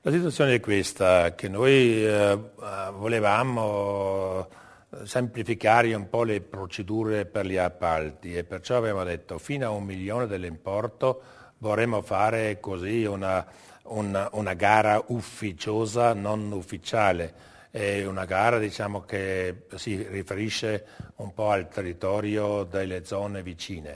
La situazione è questa, che noi volevamo semplificare un po' le procedure per gli appalti e perciò abbiamo detto fino a 1 milione dell'importo vorremmo fare così una gara ufficiosa, non ufficiale. È una gara diciamo, che si riferisce un po' al territorio delle zone vicine.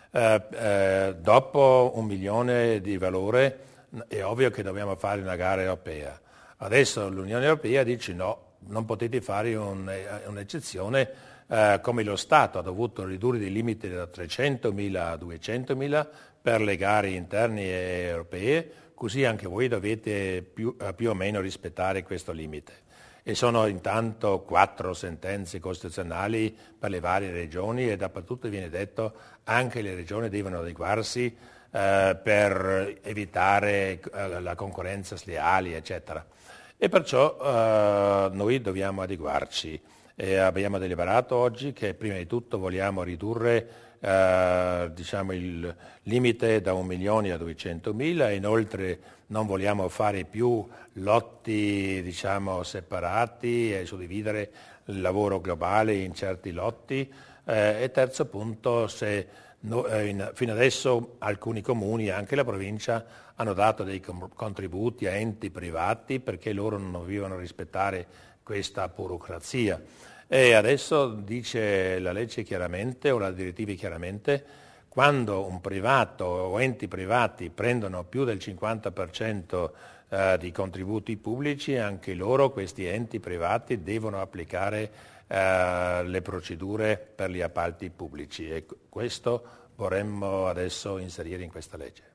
Dopo 1 milione di valore è ovvio che dobbiamo fare una gara europea. Adesso l'Unione Europea dice no, non potete fare un'eccezione come lo Stato ha dovuto ridurre i limiti da 300.000 a 200.000 per le gare interne e europee, così anche voi dovete più o meno rispettare questo limite. E sono intanto 4 sentenze costituzionali per le varie regioni e dappertutto viene detto anche le regioni devono adeguarsi per evitare la concorrenza sleale, eccetera. E perciò noi dobbiamo adeguarci. E abbiamo deliberato oggi che prima di tutto vogliamo ridurre diciamo il limite da 1 milione a 200.000, inoltre non vogliamo fare più lotti diciamo, separati e suddividere il lavoro globale in certi lotti. E terzo punto, fino adesso alcuni comuni, anche la provincia, hanno dato dei contributi a enti privati perché loro non dovevano rispettare questa burocrazia. E adesso dice la legge chiaramente o la direttiva chiaramente quando un privato o enti privati prendono più del 50% di contributi pubblici, anche loro, questi enti privati, devono applicare le procedure per gli appalti pubblici e questo vorremmo adesso inserire in questa legge.